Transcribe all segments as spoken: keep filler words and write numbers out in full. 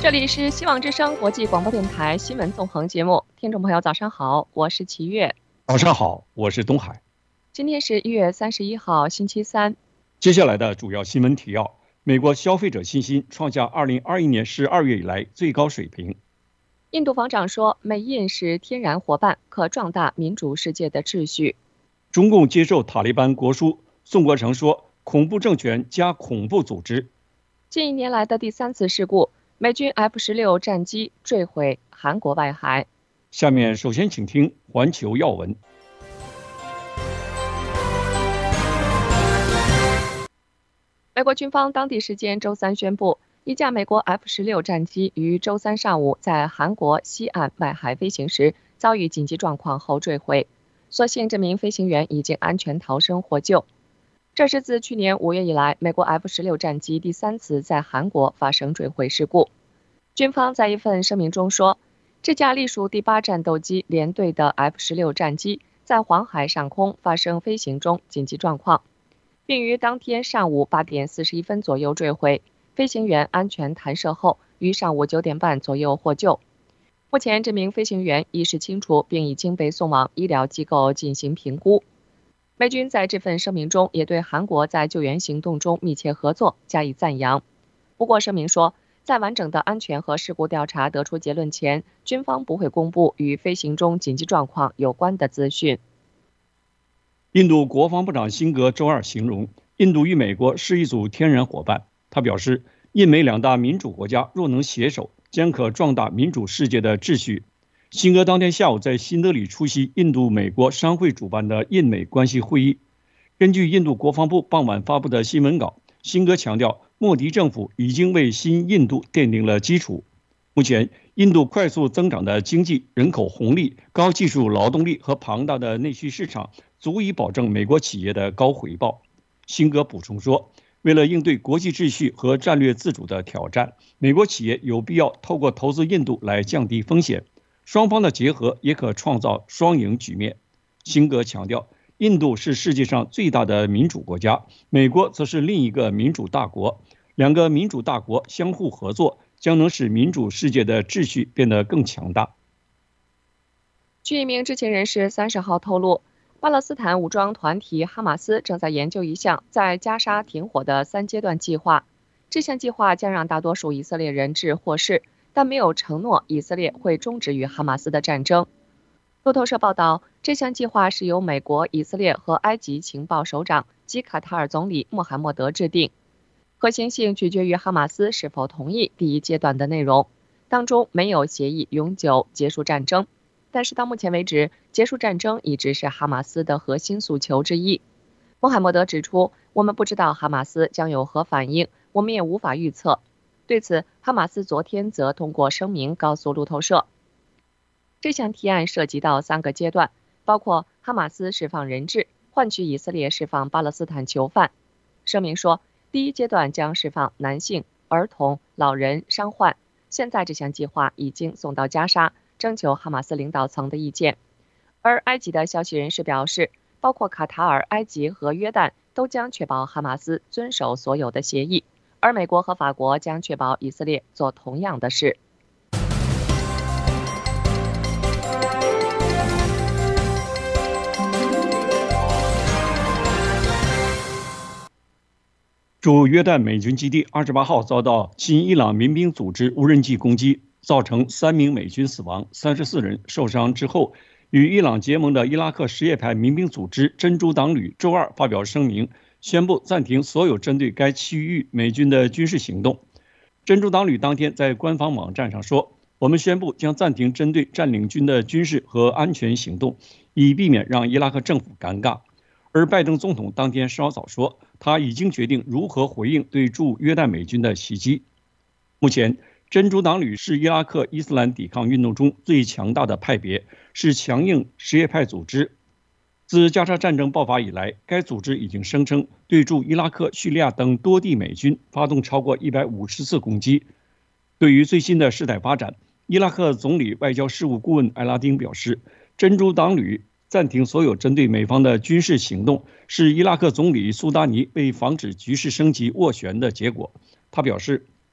这里是希望之声国际广播电台新闻纵横节目，听众朋友早上好，我是齐月。 早上好，我是东海。 今天是一月三十一号，星期三。 接下来的主要新闻提要：美国消费者信心创下二零二一年十二月以来最高水平。 印度防长说，美印是天然伙伴，可壮大民主世界的秩序。 中共接受塔利班国书，宋国成说，恐怖政权加恐怖组织。 近一年来的第三次事故，美军 F 十六 战机坠毁韩国外海。 下面首先请听环球要闻。 美国军方当地时间周三宣布，一架美国 F 十六 战机于周三上午在韩国西岸外海飞行时遭遇紧急状况后坠毁，所幸这名飞行员已经安全逃生获救。这是自去年五月以来，美国 F 十六 战机第三次在韩国发生坠毁事故。军方在一份声明中说，这架隶属第八战斗机联队的 F 十六 战机在黄海上空发生飞行中紧急状况，并于当天上午八点四十一分左右坠毁，飞行员安全弹射后于上午九点半左右获救。目前这名飞行员意识清楚，并已经被送往医疗机构进行评估。美军在这份声明中也对韩国在救援行动中密切合作加以赞扬。不过声明说，在完整的安全和事故调查得出结论前，军方不会公布与飞行中紧急状况有关的资讯。 印度国防部长辛格周二形容，印度与美国是一组天然伙伴。他表示，印美两大民主国家若能携手，将可壮大民主世界的秩序。辛格当天下午在新德里出席印度美国商会主办的印美关系会议。根据印度国防部傍晚发布的新闻稿，辛格强调，莫迪政府已经为新印度奠定了基础。目前，印度快速增长的经济、人口红利、高技术劳动力和庞大的内需市场，足以保证美国企业的高回报。辛格补充说，为了应对国际秩序和战略自主的挑战，美国企业有必要透过投资印度来降低风险。双方的结合也可创造双赢局面。辛格强调，印度是世界上最大的民主国家，美国则是另一个民主大国。两个民主大国相互合作，将能使民主世界的秩序变得更强大。 据一名知情人士三十号透露，巴勒斯坦武装团体哈马斯正在研究一项在加沙停火的三阶段计划。这项计划将让大多数以色列人质获释，但没有承诺以色列会终止与哈马斯的战争。路透社报道，这项计划是由美国、以色列和埃及情报首长及卡塔尔总理穆罕默德制定，可行性取决于哈马斯是否同意第一阶段的内容，当中没有协议永久结束战争。但是到目前为止，结束战争一直是哈马斯的核心诉求之一。穆罕默德指出，我们不知道哈马斯将有何反应，我们也无法预测。对此，哈马斯昨天则通过声明告诉路透社，这项提案涉及到三个阶段，包括哈马斯释放人质，换取以色列释放巴勒斯坦囚犯。声明说，第一阶段将释放男性、儿童、老人、伤患。现在这项计划已经送到加沙，征求哈马斯领导层的意见。而埃及的消息人士表示，包括卡塔尔、埃及和约旦都将确保哈马斯遵守所有的协议，而美国和法国将确保以色列做同样的事。 驻约旦美军基地二十八号遭到亲伊朗民兵组织无人机攻击，造成三名美军死亡，三十四人受伤之后，与伊朗结盟的伊拉克什叶派民兵组织珍珠党旅周二发表声明，宣布暂停所有针对该区域美军的军事行动。珍珠党旅当天在官方网站上说，我们宣布将暂停针对占领军的军事和安全行动，以避免让伊拉克政府尴尬。而拜登总统当天稍早说，他已经决定如何回应对驻约旦美军的袭击。目前，珍珠党旅是伊拉克伊斯兰抵抗运动中最强大的派别，是强硬什叶派组织。自加沙战争爆发以来，该组织已经声称对驻伊拉克、叙利亚等多地美军发动超过一百五十次攻击。对于最新的事态发展，伊拉克总理外交事务顾问艾拉丁表示，珍珠党旅暂停所有针对美方的军事行动，是伊拉克总理苏达尼为防止局势升级斡旋的结果。他表示，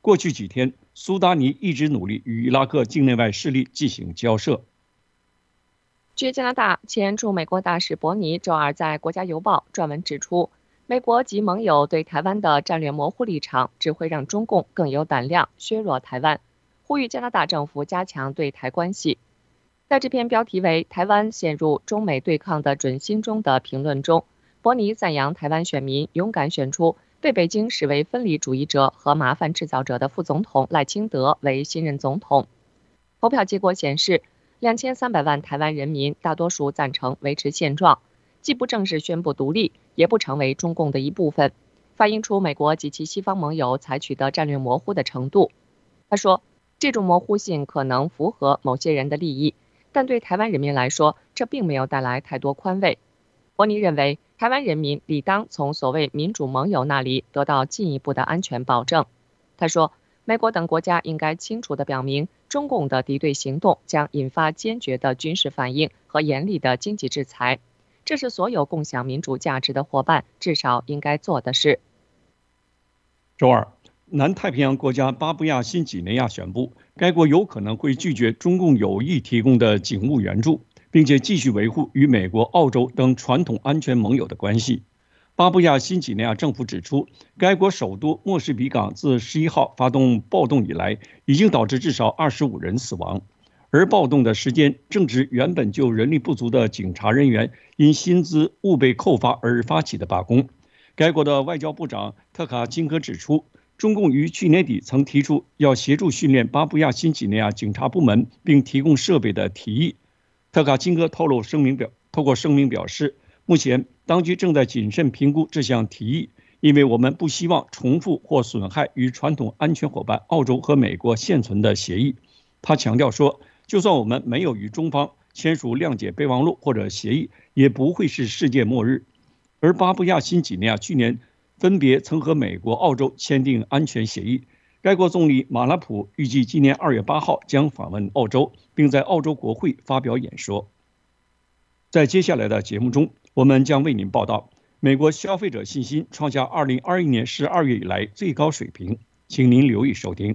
过去几天，苏达尼一直努力与伊拉克境内外势力进行交涉。 据加拿大前驻美国大使伯尼周二在《国家邮报》撰文指出，美国及盟友对台湾的战略模糊立场只会让中共更有胆量削弱台湾，呼吁加拿大政府加强对台关系。在这篇标题为《台湾陷入中美对抗的准心》中的评论中，伯尼赞扬台湾选民勇敢选出被北京视为分离主义者和麻烦制造者的副总统赖清德为新任总统。投票结果显示，两千三百万台湾人民大多数赞成维持现状，既不正式宣布独立，也不成为中共的一部分，反映出美国及其西方盟友采取的战略模糊的程度。他说，这种模糊性可能符合某些人的利益，但对台湾人民来说，这并没有带来太多宽慰。伯尼认为，台湾人民理当从所谓民主盟友那里得到进一步的安全保证。他说，美国等国家应该清楚地表明，中共的敌对行动将引发坚决的军事反应和严厉的经济制裁，这是所有共享民主价值的伙伴至少应该做的事。 周二，南太平洋国家巴布亚新几内亚宣布，该国有可能会拒绝中共有意提供的警务援助，并且继续维护与美国、澳洲等传统安全盟友的关系。巴布亚新几内亚政府指出，该国首都莫士比港自十一号发动暴动以来，已经导致至少二十五人死亡，而暴动的时间正值原本就人力不足的警察人员因薪资误被扣发而发起的罢工。该国的外交部长特卡金科指出，中共于去年底曾提出要协助训练巴布亚新几内亚警察部门并提供设备的提议。特卡金科透露声明表透过声明表示，目前当局正在谨慎评估这项提议，因为我们不希望重复或损害与传统安全伙伴澳洲和美国现存的协议。他强调说，就算我们没有与中方签署谅解备忘录或者协议，也不会是世界末日。而巴布亚新几内亚去年分别曾和美国、澳洲签订安全协议。该国总理马拉普预计今年二月八号将访问澳洲，并在澳洲国会发表演说。在接下来的节目中，我们将为您报道美国消费者信心创下二零二一年十二月以来最高水平，请您留意收听。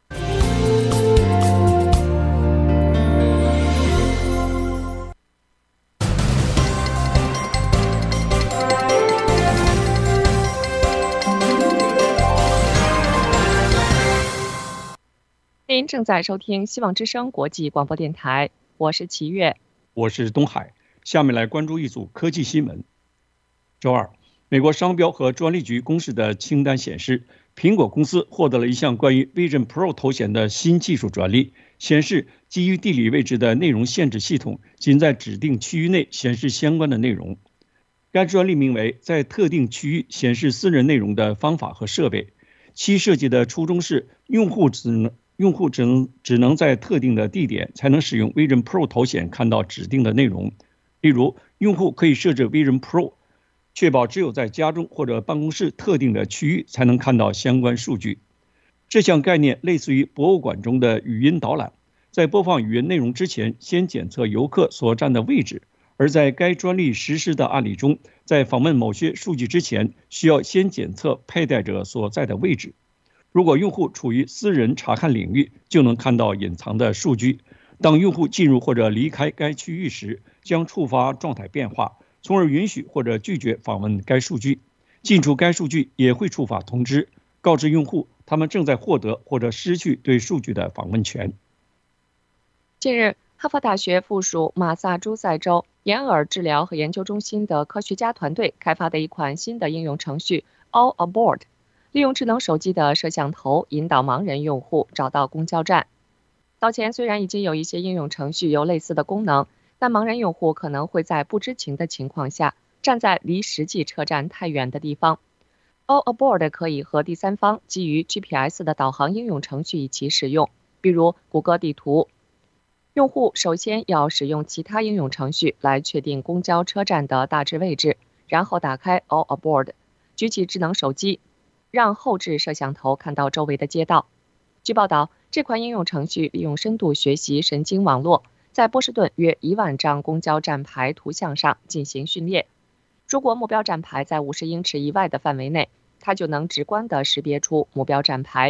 您正在收听希望之声国际广播电台，我是齐月， 我是东海。下面来关注一组科技新闻。周二，美国商标和专利局公示的清单显示，苹果公司获得了一项关于 Vision Pro 头显的新技术专利，显示基于地理位置的内容限制系统仅在指定区域内显示相关的内容。该专利名为在特定区域显示私人内容的方法和设备，其设计的初衷是用户只能用户只能只能在特定的地点才能使用 Vision Pro 头显看到指定的内容。例如，用户可以设置 Vision Pro， 确保只有在家中或者办公室特定的区域才能看到相关数据。这项概念类似于博物馆中的语音导览，在播放语音内容之前，先检测游客所站的位置；而在该专利实施的案例中，在访问某些数据之前，需要先检测佩戴者所在的位置。如果用户处于私人查看领域，就能看到隐藏的数据。当用户进入或者离开该区域时，将触发状态变化，从而允许或者拒绝访问该数据。进出该数据也会触发通知，告知用户他们正在获得或者失去对数据的访问权。 近日，哈佛大学附属马萨诸塞州眼耳治疗和研究中心的科学家团队开发的一款新的应用程序 All Aboard， 利用智能手机的摄像头引导盲人用户找到公交站。早前虽然已经有一些应用程序有类似的功能，但盲人用户可能会在不知情的情况下站在离实际车站太远的地方。All Aboard 可以和第三方基于 G P S 的导航应用程序一起使用，比如谷歌地图。用户首先要使用其他应用程序来确定公交车站的大致位置，然后打开 All Aboard， 举起智能手机，让后置摄像头看到周围的街道。据报道，这款应用程序利用深度学习神经网络，在波士顿约一万张公交站牌图像上进行训练。如果目标站牌在五十英尺以外的范围内，它就能直观地识别出目标站牌。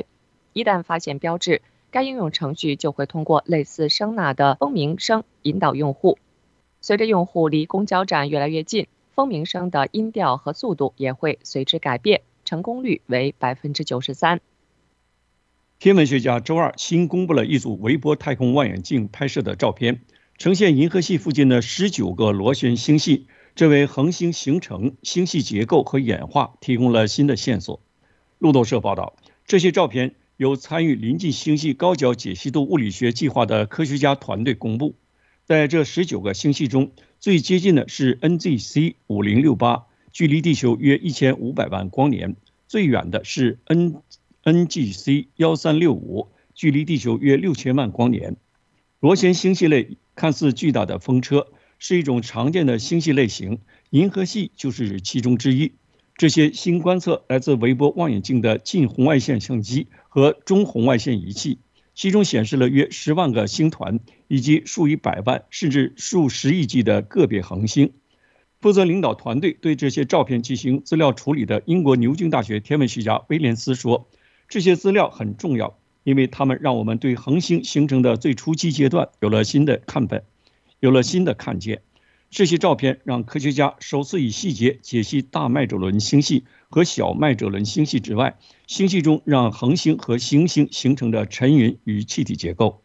一旦发现标志，该应用程序就会通过类似声呐的蜂鸣声引导用户。随着用户离公交站越来越近，蜂鸣声的音调和速度也会随之改变，成功率为百分之九十三。 天文学家周二新公布了一组微波太空望远镜拍摄的照片，呈现银河系附近的十九个螺旋星系，这为恒星形成、星系结构和演化提供了新的线索。路透社报道，这些照片由参与临近星系高角解析度物理学计划的科学家团队公布。在这十九个星系中，最接近的是 N G C 五零六八，距离地球约一千五百万光年；最远的是 N N G C 一三六五，距离地球约六千万光年。螺旋星系类看似巨大的风车，是一种常见的星系类型，银河系就是其中之一。这些新观测来自微波望远镜的近红外线相机和中红外线仪器，其中显示了约十万个星团，以及数以百万甚至数十亿计的个别恒星。负责领导团队对这些照片进行资料处理的英国牛津大学天文学家威廉斯说，这些资料很重要，因为它们让我们对恒星形成的最初期阶段有了新的看本，有了新的看见。这些照片让科学家首次以细节解析大麦哲伦星系和小麦哲伦星系之外，星系中让恒星和行星形成的尘云与气体结构。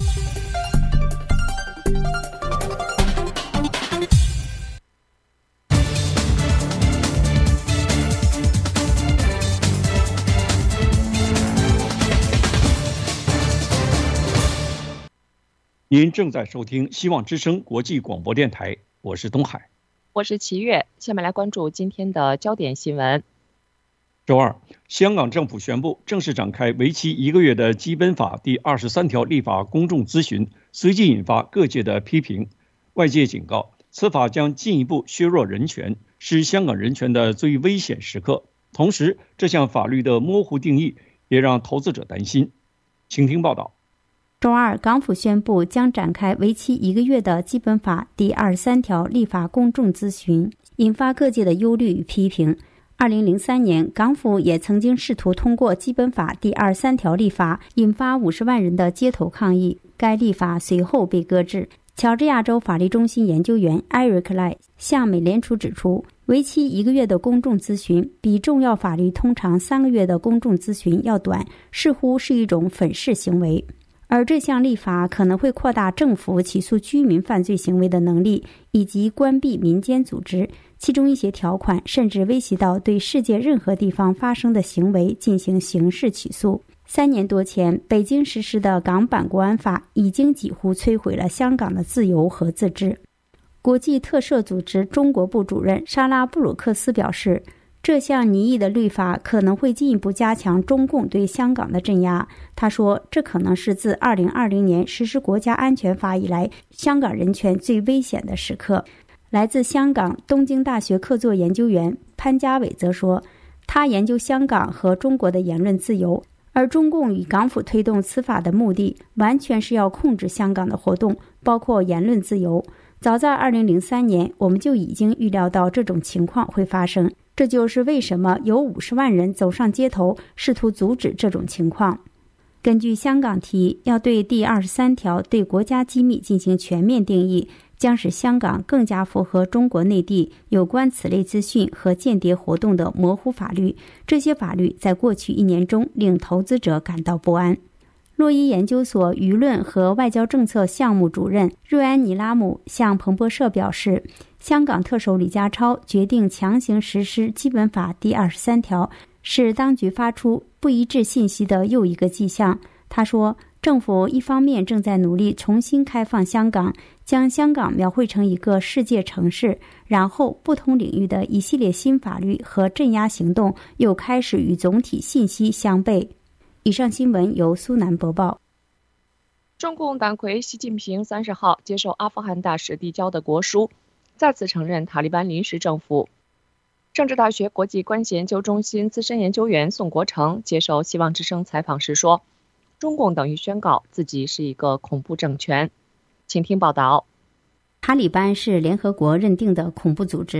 您正在收听希望之声国际广播电台，我是东海， 我是齐越。下面来关注今天的焦点新闻。 周二，香港政府宣布正式展开为期一个月的基本法第二十三条立法公众咨询，随即引发各界的批评。外界警告，此法将进一步削弱人权，是香港人权的最危险时刻。同时，这项法律的模糊定义也让投资者担心。请听报道。 周二，港府宣布将展开为期一个月的基本法第二十三条立法公众咨询，引发各界的忧虑与批评。二零零三年，港府也曾经试图通过基本法第二十三条立法，引发五十万人的街头抗议，该立法随后被搁置。乔治亚州法律中心研究员艾瑞克·赖向美联储指出，为期一个月的公众咨询比重要法律通常三个月的公众咨询要短，似乎是一种粉饰行为。而这项立法可能会扩大政府起诉居民犯罪行为的能力，以及关闭民间组织，其中一些条款甚至威胁到对世界任何地方发生的行为进行刑事起诉。三年多前，北京实施的港版国安法已经几乎摧毁了香港的自由和自治。国际特赦组织中国部主任莎拉·布鲁克斯表示，这项拟议的律法可能会进一步加强中共对香港的镇压。他说，这可能是自二零二零年实施国家安全法以来，香港人权最危险的时刻。来自香港东京大学客座研究员潘家伟则说，他研究香港和中国的言论自由，而中共与港府推动此法的目的完全是要控制香港的活动，包括言论自由。早在二零零三年，我们就已经预料到这种情况会发生。这就是为什么有五十万人走上街头，试图阻止这种情况。根据香港提，要对第二十三条对国家机密进行全面定义，将使香港更加符合中国内地有关此类资讯和间谍活动的模糊法律。这些法律在过去一年中令投资者感到不安。洛伊研究所舆论和外交政策项目主任瑞安尼拉姆向彭博社表示，香港特首李家超决定强行实施基本法第二十三条，是当局发出不一致信息的又一个迹象。他说，政府一方面正在努力重新开放香港，将香港描绘成一个世界城市，然后不同领域的一系列新法律和镇压行动又开始与总体信息相悖。以上新闻由苏南播报。 中共党魁习近平三十号接受阿富汗大使递交的国书，再次承认塔利班临时政府。政治大学国际关系研究中心资深研究员宋国成接受希望之声采访时说，中共等于宣告自己是一个恐怖政权。请听报道。 塔利班是联合国认定的恐怖组织，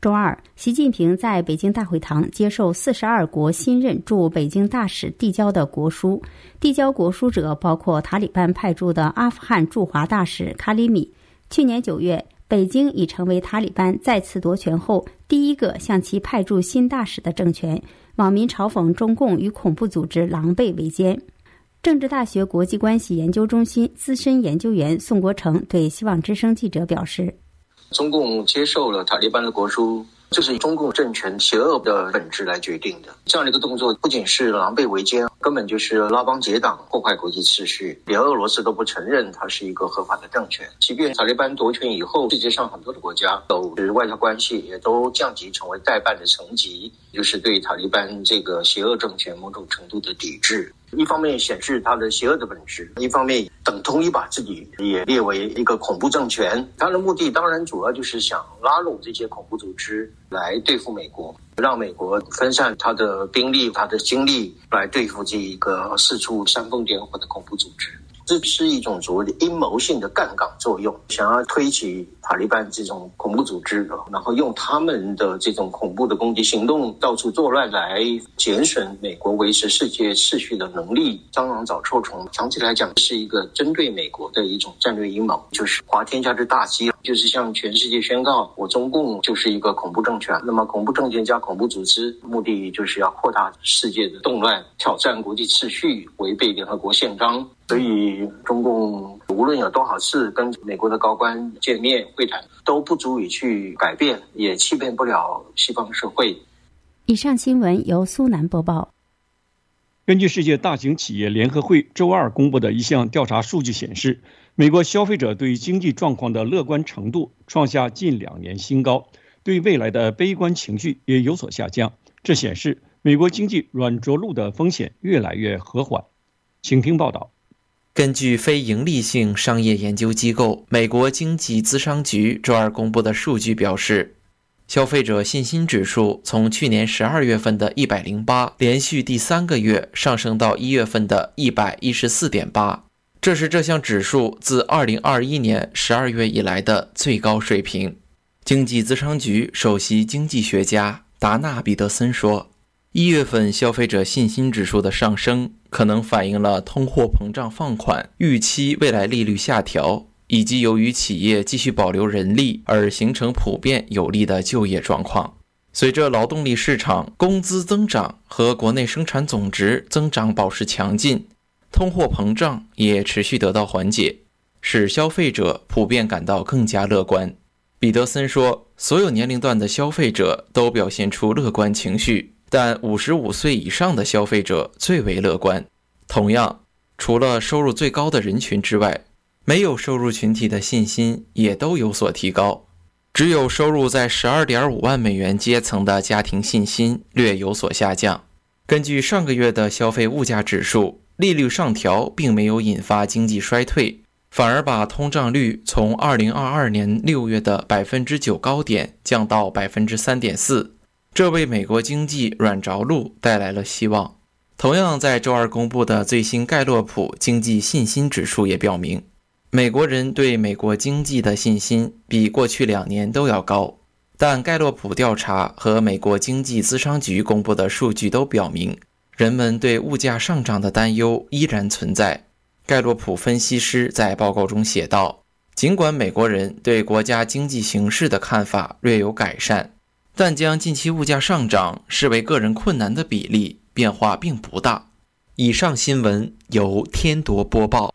周二，习近平在北京大会堂接受四十二国新任驻北京大使递交的国书，递交国书者包括塔利班派驻的阿富汗驻华大使卡里米。去年九月，北京已成为塔利班再次夺权后第一个向其派驻新大使的政权。网民嘲讽中共与恐怖组织狼狈为奸。政治大学国际关系研究中心资深研究员宋国成对希望之声记者表示， 中共接受了塔利班的国书，这是中共政权邪恶的本质来决定的。这样的一个动作不仅是狼狈为奸，根本就是拉帮结党，破坏国际秩序。连俄罗斯都不承认它是一个合法的政权。即便塔利班夺权以后，世界上很多的国家都是外交关系也都降级成为代办的层级，就是对塔利班这个邪恶政权某种程度的抵制。一方面显示它的邪恶的本质，一方面等同于把自己也列为一个恐怖政权。它的目的当然主要就是想拉拢这些恐怖组织来对付美国，让美国分散它的兵力、它的精力来对付这一个四处煽风点火的恐怖组织。这是一种所谓的阴谋性的杠杆作用，想要推起塔利班这种恐怖组织，然后用他们的这种恐怖的攻击行动到处作乱来减损美国维持世界秩序的能力。蟑螂找臭虫，长期来讲是一个针对美国的一种战略阴谋，就是滑天下之大稽，就是向全世界宣告我中共就是一个恐怖政权。那么恐怖政权加恐怖组织，目的就是要扩大世界的动乱，挑战国际秩序，违背联合国宪章。所以中共无论有多少次跟美国的高官见面会谈，都不足以去改变，也欺骗不了西方社会。 以上新闻由苏南播报。 根据世界大型企业联合会周二公布的一项调查数据显示，美国消费者对经济状况的乐观程度创下近两年新高，对未来的悲观情绪也有所下降。这显示美国经济软着陆的风险越来越和缓。请听报道。 根据非营利性商业研究机构美国经济咨商局周二公布的数据表示，消费者信心指数从去年十二月份的一百零八连续第三个月上升到一月份的一百一十四点八，这是这项指数自二零二一年十二月以来的最高水平。经济咨商局首席经济学家达纳·彼得森说，一月份消费者信心指数的上升可能反映了通货膨胀放缓、预期未来利率下调，以及由于企业继续保留人力而形成普遍有利的就业状况。随着劳动力市场工资增长和国内生产总值增长保持强劲，通货膨胀也持续得到缓解，使消费者普遍感到更加乐观。彼得森说，所有年龄段的消费者都表现出乐观情绪，但五十五岁以上的消费者最为乐观。同样，除了收入最高的人群之外，没有收入群体的信心也都有所提高。只有收入在 十二点五万美元阶层的家庭信心略有所下降。根据上个月的消费物价指数，利率上调并没有引发经济衰退，反而把通胀率从二零二二年六月的 百分之九 高点降到 百分之三点四， 这为美国经济软着陆带来了希望。同样在周二公布的最新盖洛普经济信心指数也表明，美国人对美国经济的信心比过去两年都要高，但盖洛普调查和美国经济咨商局公布的数据都表明，人们对物价上涨的担忧依然存在。盖洛普分析师在报告中写道，尽管美国人对国家经济形势的看法略有改善，但将近期物价上涨视为个人困难的比例变化并不大。以上新闻由天铎播报。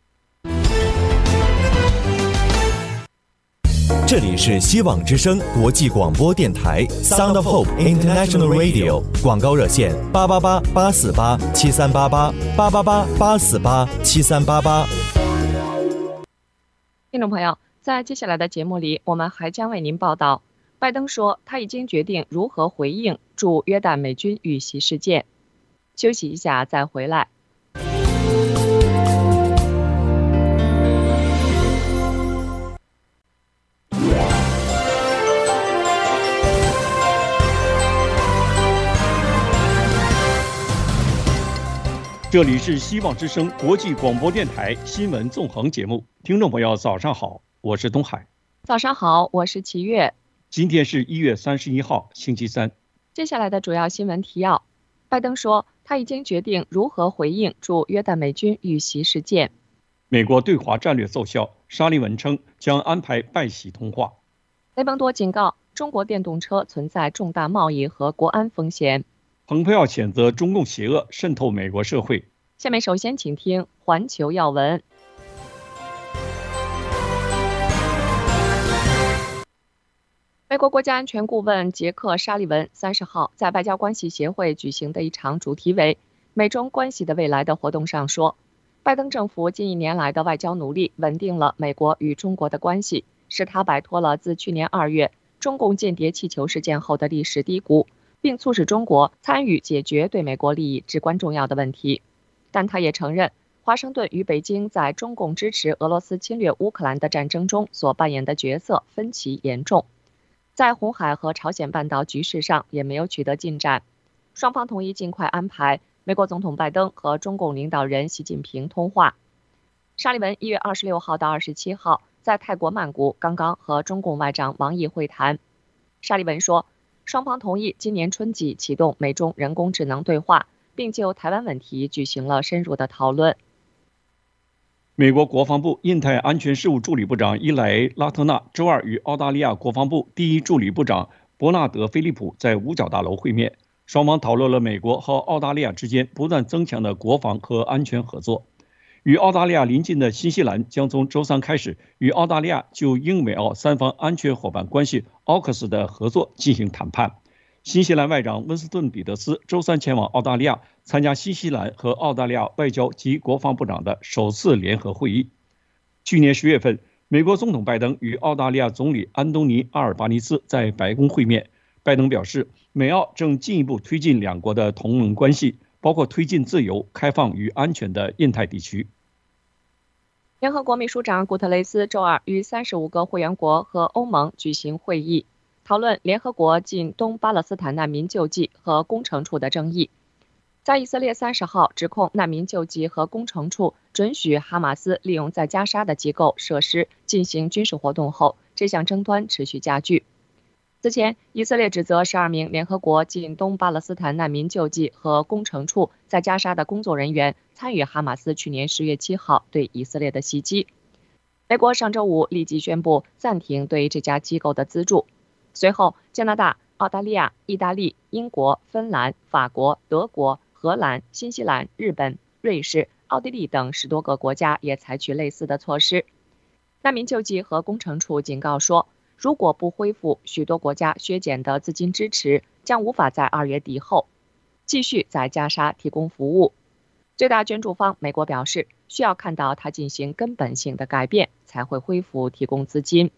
这里是希望之声国际广播电台 Sound of Hope International Radio， 广告热线八八八八四八七三八八八八八八四八七三八八。 听众朋友，在接下来的节目里，我们还将为您报道，拜登说他已经决定如何回应驻约旦美军遇袭事件。休息一下再回来。 这里是希望之声国际广播电台新闻纵横节目，听众朋友早上好，我是东海。 早上好，我是齐月。 今天是一月三十一号，星期三。 接下来的主要新闻提要：拜登说他已经决定如何回应驻约旦美军遇袭事件。 美国对华战略奏效，沙利文称将安排拜习通话。 雷蒙多警告中国电动车存在重大贸易和国安风险。 蓬佩奥谴责中共邪恶渗透美国社会。 下面首先请听环球要闻。美国国家安全顾问杰克·沙利文三十号在外交关系协会举行的一场主题为“美中关系的未来”的活动上说，拜登政府近一年来的外交努力稳定了美国与中国的关系，使他摆脱了自去年二月中共间谍气球事件后的历史低谷，并促使中国参与解决对美国利益至关重要的问题。但他也承认，华盛顿与北京在中共支持俄罗斯侵略乌克兰的战争中所扮演的角色分歧严重。在红海和朝鲜半岛局势上也没有取得进展，双方同意尽快安排美国总统拜登和中共领导人习近平通话。沙利文一月二十六号到二十七号在泰国曼谷刚刚和中共外长王毅会谈。沙利文说，双方同意今年春季启动美中人工智能对话，并就台湾问题举行了深入的讨论。 美国国防部印太安全事务助理部长伊莱·拉特纳周二与澳大利亚国防部第一助理部长伯纳德·菲利普在五角大楼会面，双方讨论了美国和澳大利亚之间不断增强的国防和安全合作。与澳大利亚邻近的新西兰将从周三开始与澳大利亚就英美澳三方安全伙伴关系 A U K U S 的合作进行谈判。新西兰外长温斯顿·彼得斯周三前往澳大利亚参加新西兰和澳大利亚外交及国防部长的首次联合会议。去年十月份，美国总统拜登与澳大利亚总理安东尼·阿尔巴尼斯在白宫会面。拜登表示，美澳正进一步推进两国的同盟关系，包括推进自由、开放与安全的印太地区。 联合国秘书长古特雷斯周二与三十五个会员国和欧盟举行会议，讨论联合国近东巴勒斯坦难民救济和工程处的争议。在以色列三十号指控难民救济和工程处准许哈马斯利用在加沙的机构设施进行军事活动后，这项争端持续加剧。此前，以色列指责十二名联合国近东巴勒斯坦难民救济和工程处在加沙的工作人员参与哈马斯去年十月七号对以色列的袭击。美国上周五立即宣布暂停对这家机构的资助。随后，加拿大、澳大利亚、意大利、英国、芬兰、法国、德国、荷兰、新西兰、日本、瑞士、奥地利等十多个国家也采取类似的措施。难民救济和工程处警告说，如果不恢复许多国家削减的资金支持，将无法在二月底后继续在加沙提供服务。最大捐助方美国表示，需要看到它进行根本性的改变，才会恢复提供资金。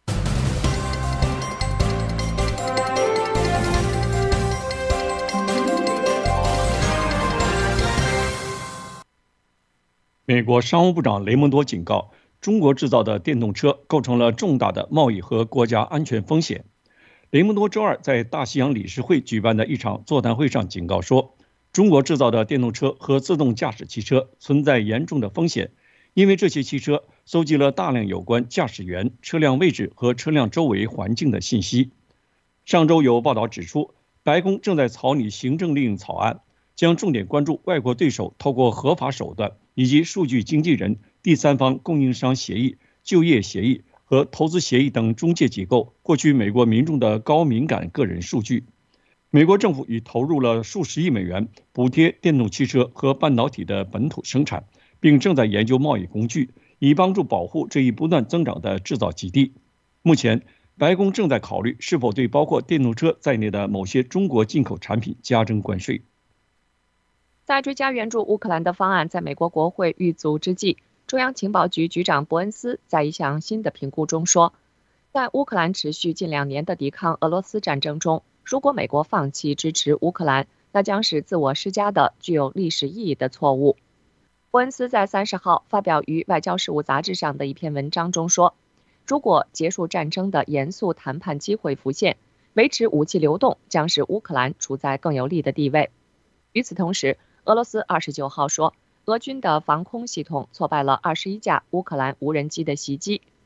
美国商务部长雷蒙多警告，中国制造的电动车构成了重大的贸易和国家安全风险。雷蒙多周二在大西洋理事会举办的一场座谈会上警告说，中国制造的电动车和自动驾驶汽车存在严重的风险，因为这些汽车搜集了大量有关驾驶员、车辆位置和车辆周围环境的信息。上周有报道指出，白宫正在草拟行政令草案，将重点关注外国对手透过合法手段以及数据经纪人、第三方供应商协议、就业协议和投资协议等中介机构获取美国民众的高敏感个人数据。美国政府已投入了数十亿美元补贴电动汽车和半导体的本土生产，并正在研究贸易工具，以帮助保护这一不断增长的制造基地。目前，白宫正在考虑是否对包括电动车在内的某些中国进口产品加征关税。 在追加援助乌克兰的方案在美国国会遇阻之际，中央情报局局长伯恩斯在一项新的评估中说，在乌克兰持续近两年的抵抗俄罗斯战争中，如果美国放弃支持乌克兰，那将是自我施加的具有历史意义的错误。伯恩斯在三十号发表于外交事务杂志上的一篇文章中说，如果结束战争的严肃谈判机会浮现，维持武器流动将使乌克兰处在更有利的地位。与此同时，俄罗斯二十九号说，俄军的防空系统挫败了二十一架乌克兰无人机的袭击。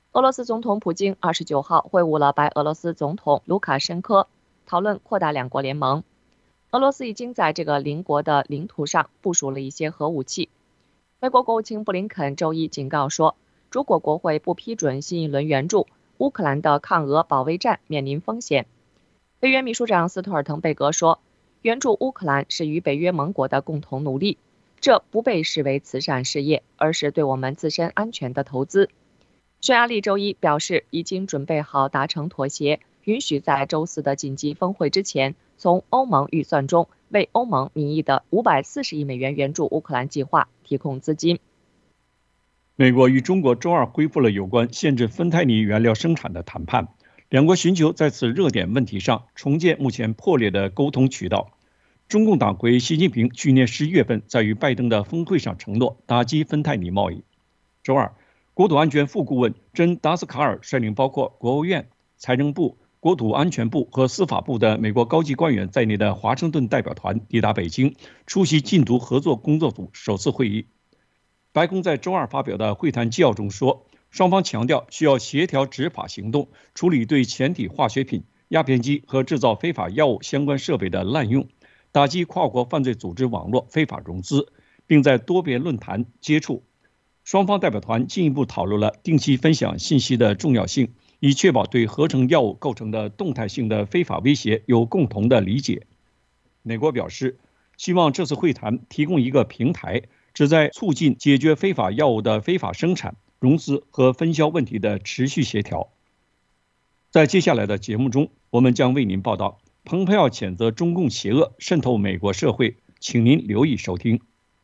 俄罗斯总统普京二十九号会晤了白俄罗斯总统卢卡申科，讨论扩大两国联盟。俄罗斯已经在这个邻国的领土上部署了一些核武器。美国国务卿布林肯周一警告说，如果国会不批准新一轮援助，乌克兰的抗俄保卫战面临风险。北约秘书长斯托尔滕贝格说，援助乌克兰是与北约盟国的共同努力，这不被视为慈善事业，而是对我们自身安全的投资。匈牙利周一表示，已经准备好达成妥协，允许在周四的紧急峰会之前，从欧盟预算中为欧盟名义的五百四十亿美元援助乌克兰计划提供资金。 美国与中国周二恢复了有关限制芬太尼原料生产的谈判，两国寻求在此热点问题上重建目前破裂的沟通渠道。中共党魁习近平去年十一月份在与拜登的峰会上承诺打击芬太尼贸易。周二，国土安全副顾问珍·达斯卡尔率领包括国务院、财政部、国土安全部和司法部的美国高级官员在内的华盛顿代表团抵达北京，出席禁毒合作工作组首次会议。白宫在周二发表的会谈纪要中说，双方强调需要协调执法行动，处理对前体化学品、鸦片机和制造非法药物相关设备的滥用，打击跨国犯罪组织网络非法融资，并在多边论坛接触。双方代表团进一步讨论了定期分享信息的重要性，以确保对合成药物构成的动态性的非法威胁有共同的理解。美国表示，希望这次会谈提供一个平台，旨在促进解决非法药物的非法生产、融资和分销问题的持续协调。在接下来的节目中，我们将为您报道蓬佩奥谴责中共邪恶渗透美国社会，请您留意收听。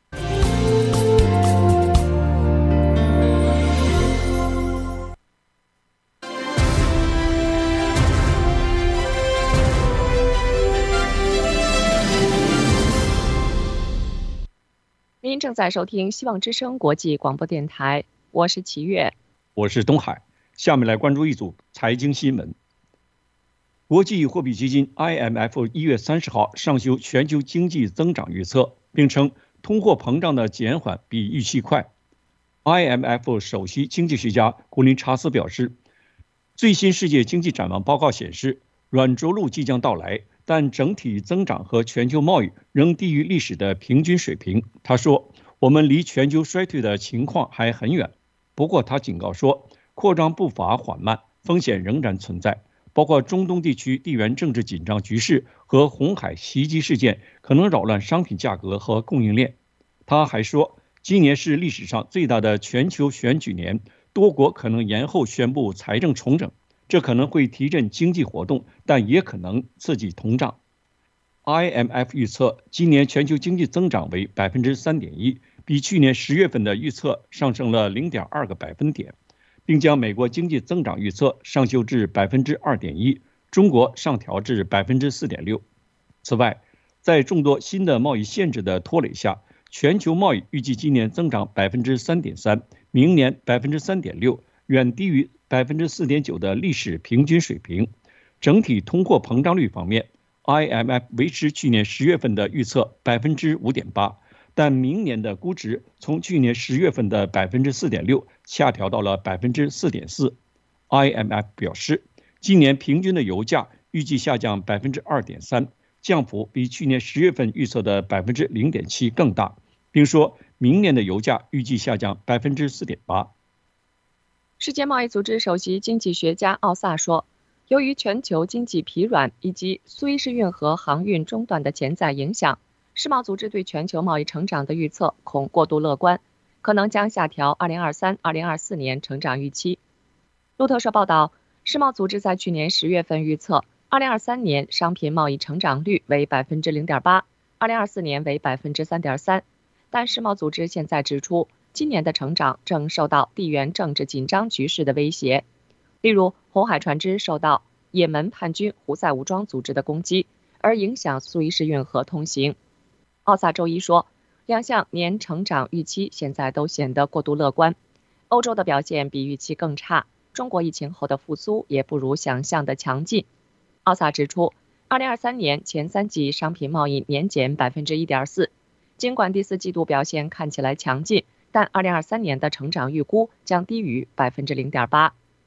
您正在收听希望之声国际广播电台，我是齐月， 我是东海。下面来关注一组财经新闻。国际货币基金 I M F 一月三十号上修全球经济增长预测，并称通货膨胀的减缓比预期快。I M F 首席经济学家古林查斯表示，最新世界经济展望报告显示，软着陆即将到来，但整体增长和全球贸易仍低于历史的平均水平。他说，我们离全球衰退的情况还很远。不过他警告说，扩张步伐缓慢，风险仍然存在，包括中东地区地缘政治紧张局势和红海袭击事件可能扰乱商品价格和供应链。他还说，今年是历史上最大的全球选举年，多国可能延后宣布财政重整，这可能会提振经济活动，但也可能刺激通胀。I M F 预测今年全球经济增长为 百分之三点一， 比去年十月份的预测上升了 零点二 个百分点，并将美国经济增长预测上修至 百分之二点一， 中国上调至 百分之四点六。 此外，在众多新的贸易限制的拖累下，全球贸易预计今年增长 百分之三点三， 明年 百分之三点六， 远低于 百分之四点九 的历史平均水平。整体通货膨胀率方面， I M F 维持去年十月份的预测 百分之五点八， 但明年的估值从去年十月份的 百分之四点六 下调到了 百分之四点四。 I M F 表示，今年平均的油价预计下降 百分之二点三， 降幅比去年十月份预测的 百分之零点七 更大，并说明年的油价预计下降 百分之四点八。 世界贸易组织首席经济学家奥萨说，由于全球经济疲软以及苏伊士运河航运中断的潜在影响，世贸组织对全球贸易成长的预测恐过度乐观，可能将下调二零二三、二零二四年成长预期。路透社报道，世贸组织在去年十月份预测二零二三年商品贸易成长率为 百分之零点八， 二零二四年为 百分之三点三， 但世贸组织现在指出，今年的成长正受到地缘政治紧张局势的威胁，例如红海船只受到也门叛军胡塞武装组织的攻击，而影响苏伊士运河通行。奥萨周一说，两项年成长预期现在都显得过度乐观，欧洲的表现比预期更差，中国疫情后的复苏也不如想象的强劲。奥萨指出，二零二三年前三季商品贸易年减 百分之一点四， 尽管第四季度表现看起来强劲，但二零二三年的成长预估将低于 百分之零点八。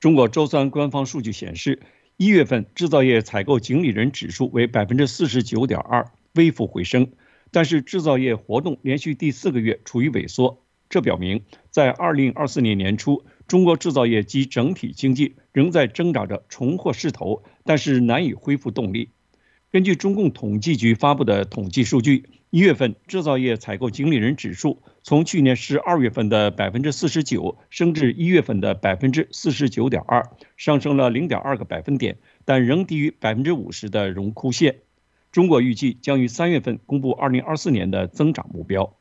中国周三官方数据显示，一月份制造业采购经理人指数为 百分之四十九点二， 微幅回升，但是制造业活动连续第四个月处于萎缩。这表明，在二零二四年年初，中国制造业及整体经济仍在挣扎着重获势头，但是难以恢复动力。根据中共统计局发布的统计数据，一月份制造业采购经理人指数从去年十二月份的 百分之四十九 升至一月份的 百分之四十九点二， 上升了 零点二个百分点，但仍低于 百分之五十 的荣枯线。中国预计将于三月份公布二零二四年的增长目标。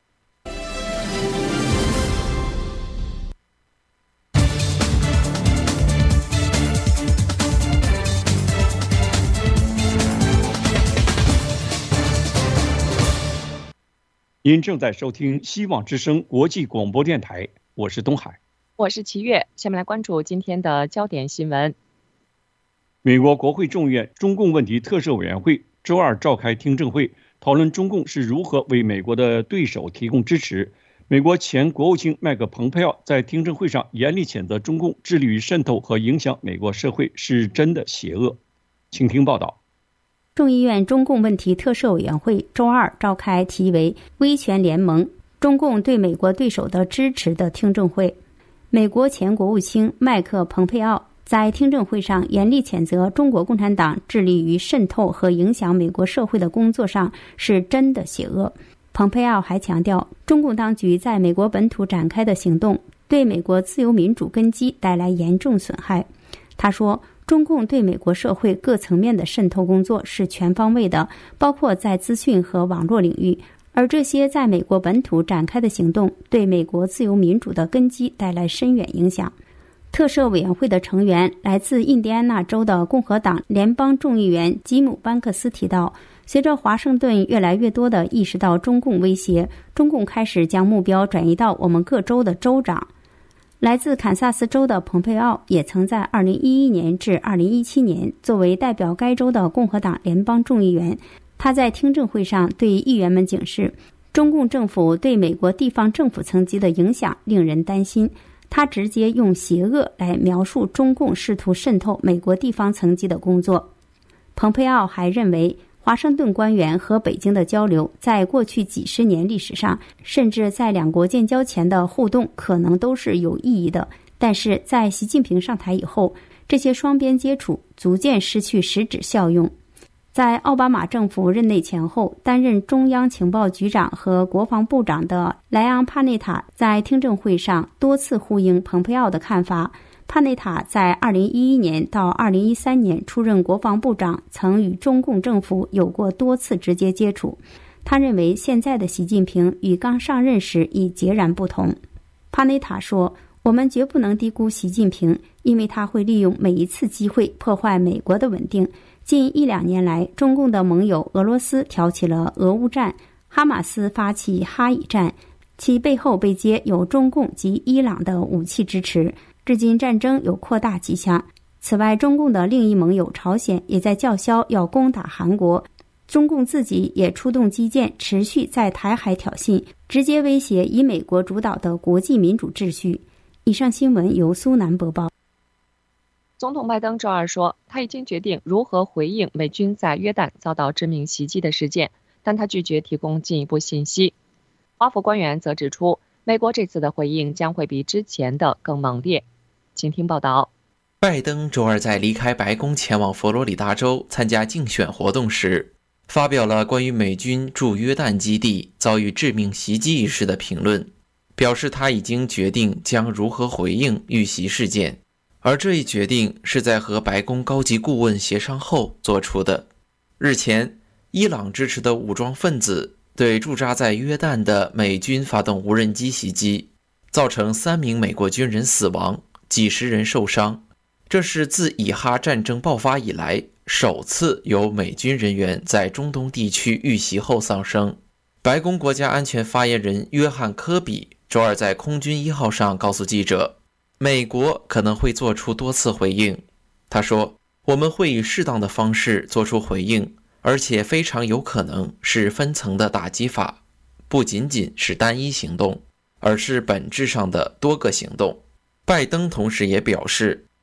您正在收听希望之声国际广播电台，我是东海， 我是齐月。下面来关注今天的焦点新闻。 美国国会众议院中共问题特设委员会周二召开听证会，讨论中共是如何为美国的对手提供支持。美国前国务卿麦克蓬佩奥在听证会上严厉谴责中共致力于渗透和影响美国社会是真的邪恶。请听报道。 众议院中共问题特设委员会周二召开题为“威权联盟：中共对美国对手的支持”的听证会。美国前国务卿麦克蓬佩奥在听证会上严厉谴责中国共产党致力于渗透和影响美国社会的工作上是真的邪恶。蓬佩奥还强调，中共当局在美国本土展开的行动对美国自由民主根基带来严重损害。他说，中共对美国社会各层面的渗透工作是全方位的，包括在资讯和网络领域，而这些在美国本土展开的行动对美国自由民主的根基带来深远影响。特设委员会的成员来自印第安纳州的共和党联邦众议员吉姆·班克斯提到，随着华盛顿越来越多地意识到中共威胁，中共开始将目标转移到我们各州的州长。来自堪萨斯州的蓬佩奥也曾在二零一一年至二零一七年作为代表该州的共和党联邦众议员。他在听证会上对议员们警示，中共政府对美国地方政府层级的影响令人担心。他直接用邪恶来描述中共试图渗透美国地方层级的工作。蓬佩奥还认为，华盛顿官员和北京的交流在过去几十年历史上，甚至在两国建交前的互动可能都是有意义的，但是在习近平上台以后，这些双边接触逐渐失去实质效用。在奥巴马政府任内前后，担任中央情报局长和国防部长的莱昂·帕内塔在听证会上多次呼应蓬佩奥的看法。帕内塔在二零一一年到二零一三年出任国防部长，曾与中共政府有过多次直接接触。他认为现在的习近平与刚上任时已截然不同。帕内塔说，我们绝不能低估习近平，因为他会利用每一次机会破坏美国的稳定。近一两年来，中共的盟友俄罗斯挑起了俄乌战，哈马斯发起哈以战，其背后被揭有中共及伊朗的武器支持。至今战争有扩大迹象。此外，中共的另一盟友朝鲜也在叫嚣要攻打韩国。中共自己也出动基建，持续在台海挑衅，直接威胁以美国主导的国际民主秩序。以上新闻由苏南播报。 总统拜登周二说，他已经决定如何回应美军在约旦遭到致命袭击的事件，但他拒绝提供进一步信息。华府官员则指出，美国这次的回应将会比之前的更猛烈。请听报道。 拜登周二在离开白宫前往佛罗里达州参加竞选活动时，发表了关于美军驻约旦基地遭遇致命袭击一事的评论，表示他已经决定将如何回应遇袭事件，而这一决定是在和白宫高级顾问协商后做出的。日前，伊朗支持的武装分子对驻扎在约旦的美军发动无人机袭击，造成三名美国军人死亡，几十人受伤。这是自以哈战争爆发以来首次有美军人员在中东地区遇袭后丧生。白宫国家安全发言人约翰·科比周二在空军一号上告诉记者，美国可能会做出多次回应。他说，我们会以适当的方式做出回应，而且非常有可能是分层的打击法，不仅仅是单一行动，而是本质上的多个行动。拜登同时也表示，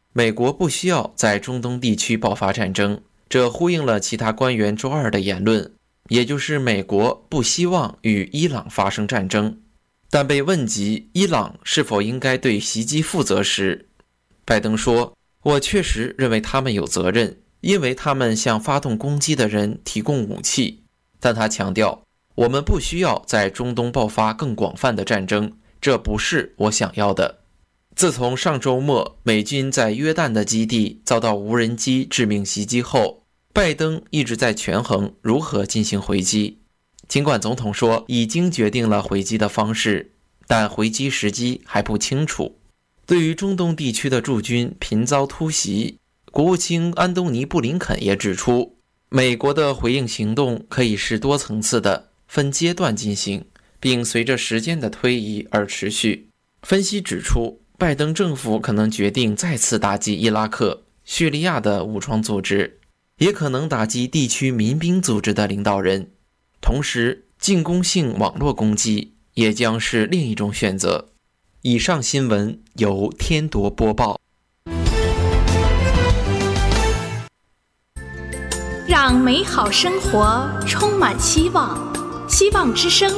美国不需要在中东地区爆发战争，这呼应了其他官员周二的言论，也就是美国不希望与伊朗发生战争。但被问及伊朗是否应该对袭击负责时，拜登说：“我确实认为他们有责任，因为他们向发动攻击的人提供武器。”但他强调，我们不需要在中东爆发更广泛的战争，这不是我想要的。自从上周末美军在约旦的基地遭到无人机致命袭击后，拜登一直在权衡如何进行回击。尽管总统说已经决定了回击的方式，但回击时机还不清楚。对于中东地区的驻军频遭突袭，国务卿安东尼·布林肯也指出，美国的回应行动可以是多层次的、分阶段进行，并随着时间的推移而持续。分析指出，拜登政府可能决定再次打击伊拉克、叙利亚的武装组织，也可能打击地区民兵组织的领导人。同时，进攻性网络攻击也将是另一种选择。以上新闻由天铎播报。 让美好生活充满希望，希望之声。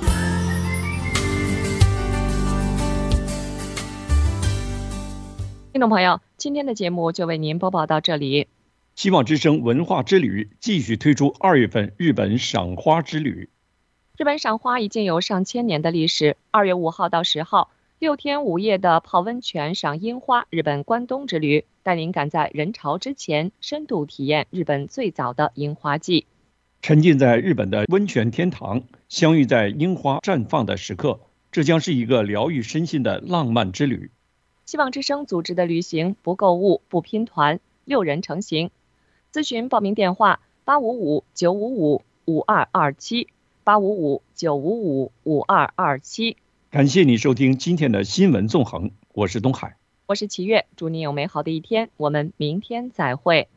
听众朋友，今天的节目就为您播报到这里。 希望之声文化之旅继续推出二月份日本赏花之旅。 日本赏花已经有上千年的历史。二月五号到十号，六天五夜的泡温泉赏樱花日本关东之旅，带您赶在人潮之前，深度体验日本最早的樱花季。 沉浸在日本的温泉天堂，相遇在樱花绽放的时刻，这将是一个疗愈身心的浪漫之旅。 希望之声组织的旅行，不购物不拼团，六人成行。咨询报名电话：八五五九五五五二二七，八五五九五五五二二七。 感谢你收听今天的新闻纵横，我是东海， 我是齐月，祝你有美好的一天，我们明天再会。